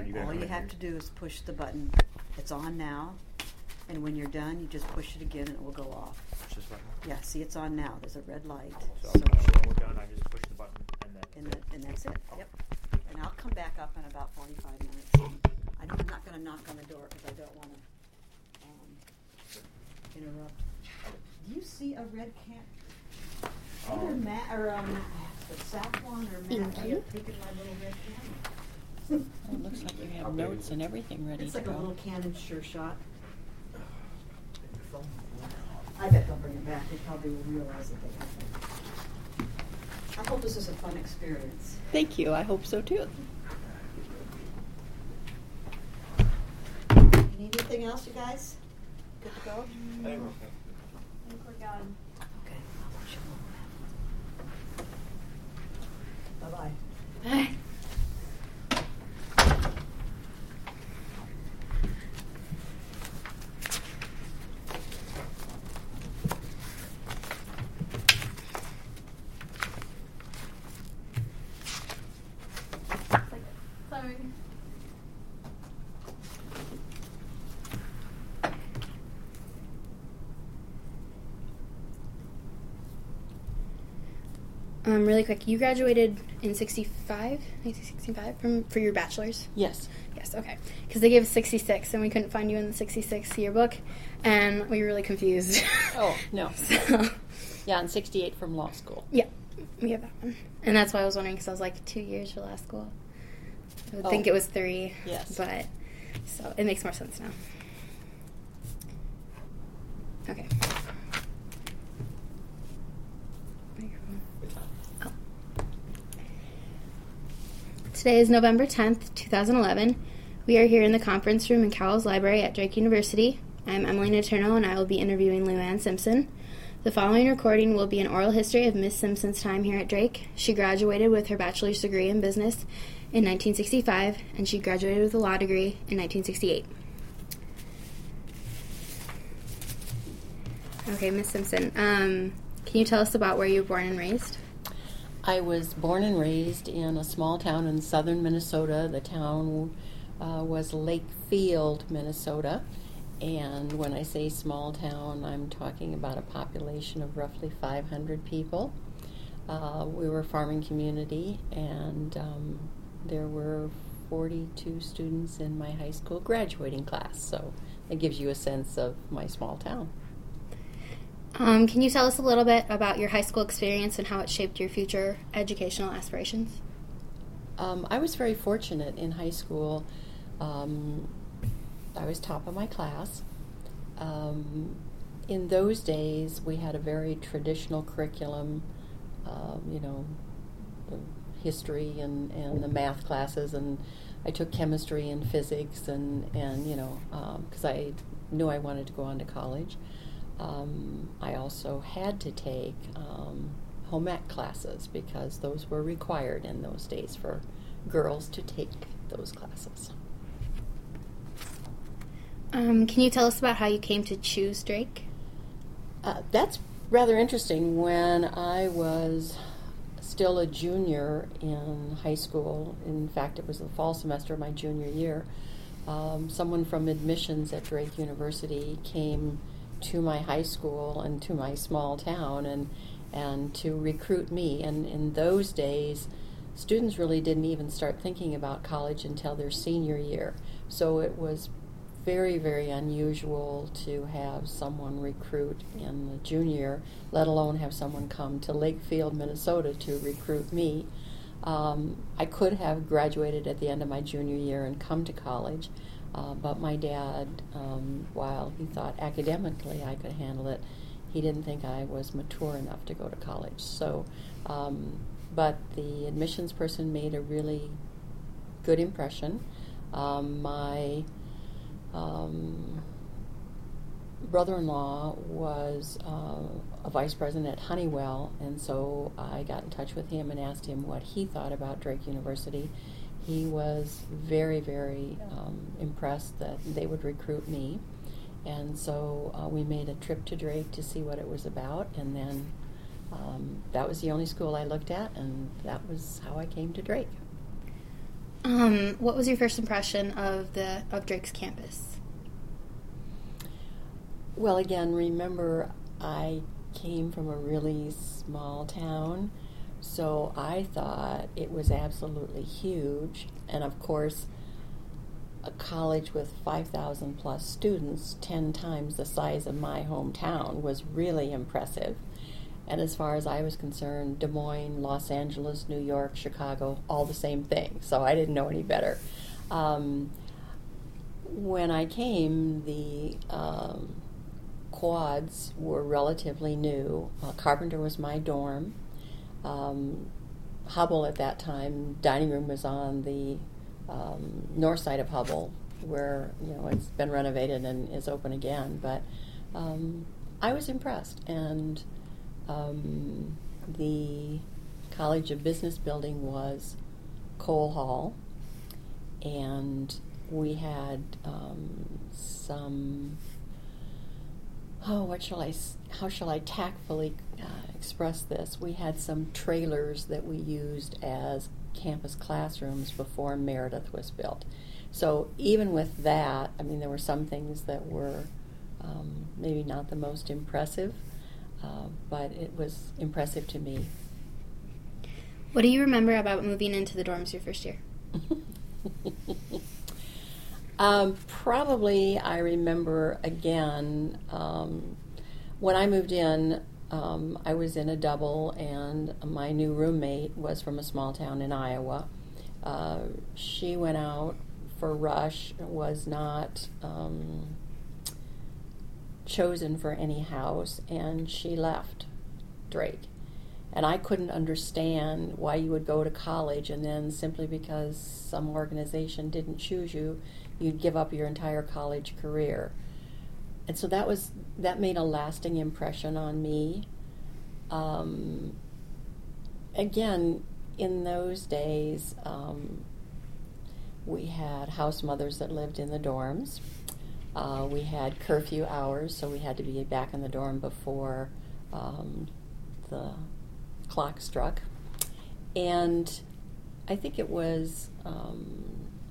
you're going to All come you in have here. to do is push the button. It's on now, and when you're done, you just push it again and it will go off. Push this button. Yeah, see, it's on now. There's a red light. So when we're done, I just push the button and then. And that's it. Yep. And I'll come back up in about 45 minutes. I'm not going to knock on the door because I don't want to interrupt. Do you see a red can? Either Matt or Saffron or Matt Thank may you. have taken my little red can. Oh, it looks like you have notes and everything ready It's to like a go. little Canon Sure Shot. I bet they'll bring it back. They probably will realize that they have it. I hope this is a fun experience. Thank you. I hope so too. Need anything else, you guys? Good to go? I think we're okay. I think we're done. Okay. I'll watch you. Bye-bye. Bye. Sorry. Really quick, you graduated in 1965 for your bachelor's? Yes. Yes, okay. Because they gave us 66 and we couldn't find you in the 66 yearbook and we were really confused. Oh, no. So, Yeah, and 68 from law school. yeah, we have that one. And that's why I was wondering because I was like 2 years for law school. I would think it was 3. Yes. But, so it makes more sense now. Okay. Microphone. Oh. Today is November 10th, 2011. We are here in the conference room in Cowles Library at Drake University. I'm Emily Naterno, and I will be interviewing Luann Simpson. The following recording will be an oral history of Miss Simpson's time here at Drake. She graduated with her bachelor's degree in business in 1965, and she graduated with a law degree in 1968. Okay, Miss Simpson, can you tell us about where you were born and raised? I was born and raised in a small town in southern Minnesota. The town was Lakefield, Minnesota. And when I say small town, I'm talking about a population of roughly 500 people. We were a farming community, and there were 42 students in my high school graduating class. So it gives you a sense of my small town. Can you tell us a little bit about your high school experience and how it shaped your future educational aspirations? I was very fortunate in high school. I was top of my class. In those days, we had a very traditional curriculum, the history and the math classes, and I took chemistry and physics, and because I knew I wanted to go on to college. I also had to take home ec classes because those were required in those days for girls to take those classes. Can you tell us about how you came to choose Drake? That's rather interesting. When I was still a junior in high school, in fact, it was the fall semester of my junior year, someone from admissions at Drake University came to my high school and to my small town and to recruit me. And in those days, students really didn't even start thinking about college until their senior year. So it was very, very unusual to have someone recruit in the junior, let alone have someone come to Lakefield, Minnesota to recruit me. I could have graduated at the end of my junior year and come to college, but my dad, while he thought academically I could handle it, he didn't think I was mature enough to go to college. So, but the admissions person made a really good impression. My brother-in-law was a vice president at Honeywell, and so I got in touch with him and asked him what he thought about Drake University. He was very, very impressed that they would recruit me, and so we made a trip to Drake to see what it was about, and then that was the only school I looked at, and that was how I came to Drake. What was your first impression of Drake's campus? Well, again, remember, I came from a really small town, so I thought it was absolutely huge. And of course, a college with 5,000 plus students, 10 times the size of my hometown, was really impressive. And as far as I was concerned, Des Moines, Los Angeles, New York, Chicago, all the same thing. So I didn't know any better. When I came, the quads were relatively new. Carpenter was my dorm. Hubble at that time, dining room was on the north side of Hubble, where it's been renovated and is open again. But I was impressed, and the College of Business building was Cole Hall, and we had some. How shall I tactfully express this? We had some trailers that we used as campus classrooms before Meredith was built. So even with that, I mean, there were some things that were maybe not the most impressive, but it was impressive to me. What do you remember about moving into the dorms your first year? Probably I remember, again, when I moved in, I was in a double, and my new roommate was from a small town in Iowa. She went out for Rush, was not chosen for any house, and she left Drake. And I couldn't understand why you would go to college and then simply because some organization didn't choose you, you'd give up your entire college career. And so that made a lasting impression on me. Again, in those days, we had house mothers that lived in the dorms. We had curfew hours, so we had to be back in the dorm before the clock struck. And I think it was